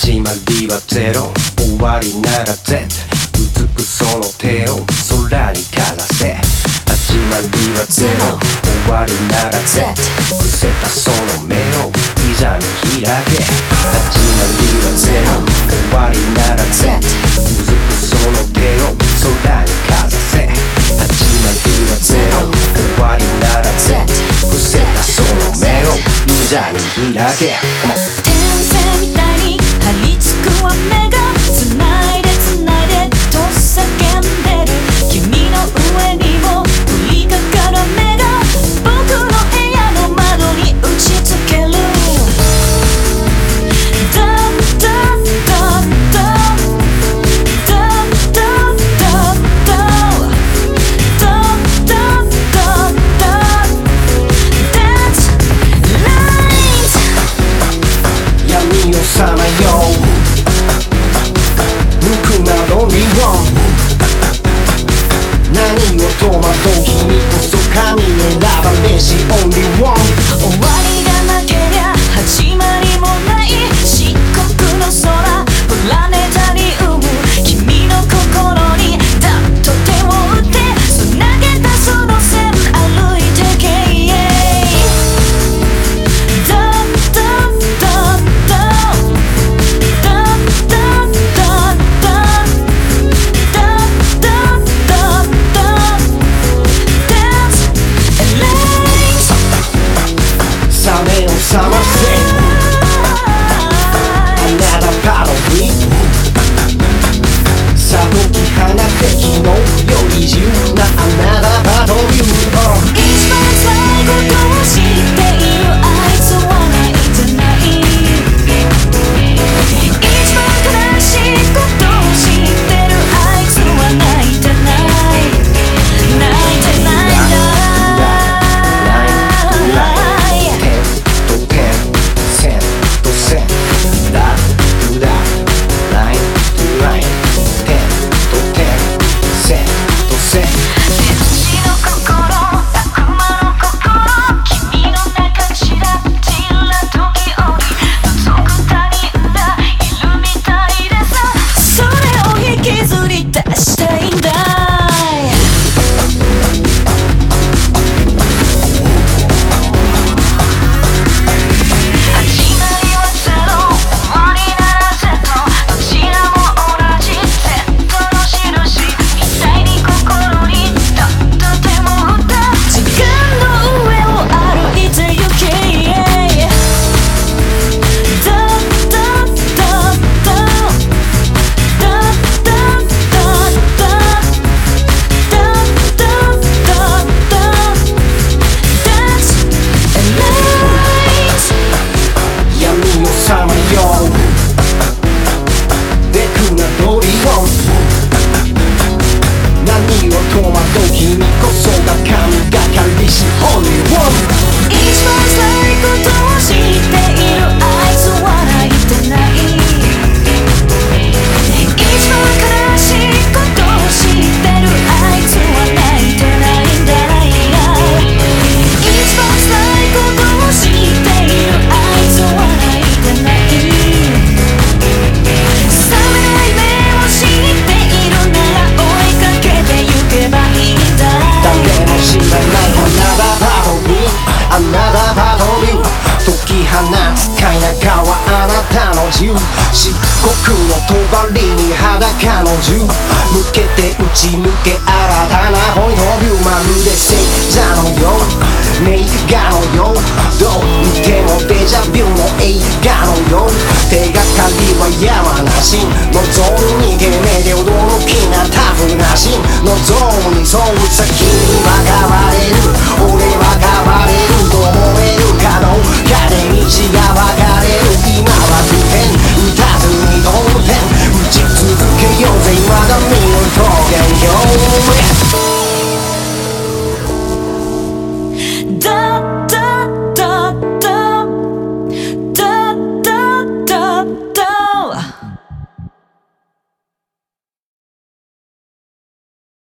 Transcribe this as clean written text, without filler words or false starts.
始まりはゼロ、終わりなら Z。 うずくその手を空にかざせ。始まりはゼロ、終わりなら Z。 伏せたその目をいざに開け。始まりはゼロ、終わりなら Z。 うずくその手を空にかざせ。始まりはゼロ、終わりなら Z。 伏せたその目をいざに開け。 天線みたいに張り付く雨が繋いで繋いでと叫んでる。君の上にも降りかかる雨が僕の部屋の窓に打ちつける。ダンダンダンダンダンダンダンダンダンダンダンダン That's light。 闇をさまよう無垢なロンリーワン。何を戸惑う君こそ神選ばれしオンリーワン。 終わりがなけりゃ始まりもない漆黒の空プラネタリウム。君の心にダッと手を打ってつなげたその線歩いてけ。ダンダンダンダンダンダンダンダンダンダンダンダン That's light。 サメを覚ませあなたパロディ。さあ解き放て昨日より自由なあなたパロディ。 一番辛いことを知っているあいつは泣いてない。一番悲しいことを知ってるあいつは泣いてない。泣いてないんだ。 点と点線と線ラブララインとライン点と点線と線。 天使の心悪魔の心君の中ちらちら時折覗く他人がいるみたいでさ。それを引きずり出したいんだ。始まりはゼロ、終わりなら Z。 どちらも同じ Z の印みたいに心にダッと手も打った。時間の上を歩いて行け。ダンダンダンダンダンダンダンダンダンダンダンダン That's light。 闇をさまようベクなドリオン。何を戸惑う君こそが神がかりしホリーワン。 一番辛いことを知っているあいつは泣いてない。一番悲しいことを知ってるあいつは泣いてないんだ。一番辛いことを知っているあいつは泣いてない。覚めない目を知っているなら追いかけてゆけばいいんだ。 誰も知らないあなたパロディ。あなたパロディ解き放つか否かはあなたの自由。漆黒の帳に裸の銃向けて打ち抜け新たなポイントビュー。まるで星座のよう名画のようどう見てもデジャビューの映画のよう。手がかりは山梨望む逃げ目で驚きなタフなシーン望むに沿う先には変われる俺は変われると思えるかどうかで道が